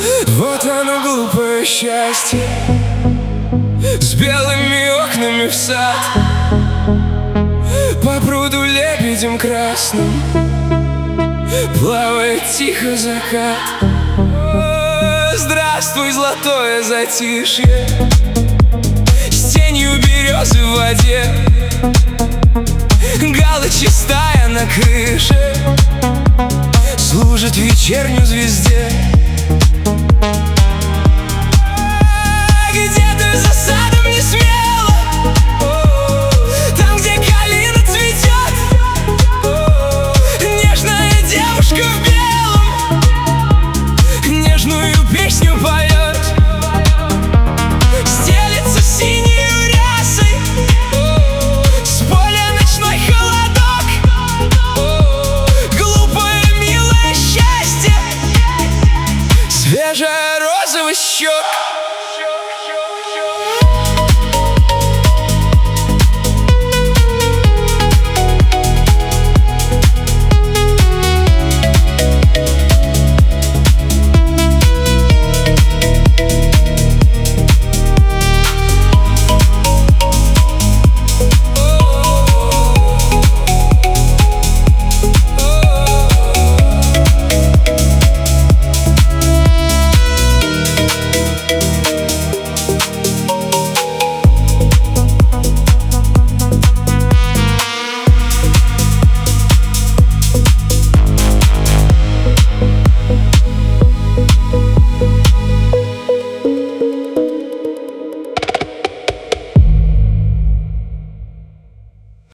Вот оно, глупое счастье, с белыми окнами в сад, по пруду лебедем красным плавает тихо закат. Здравствуй, золотое затишье, с тенью березы в воде, галочки стая на крыше служит вечернюю звезде. Где-то за садом не смело, там, где калина цветет, нежная девушка в белом нежную песню поет. Стелется синею рясой с поля ночной холодок. Глупое, милое счастье, свежая розовый щек.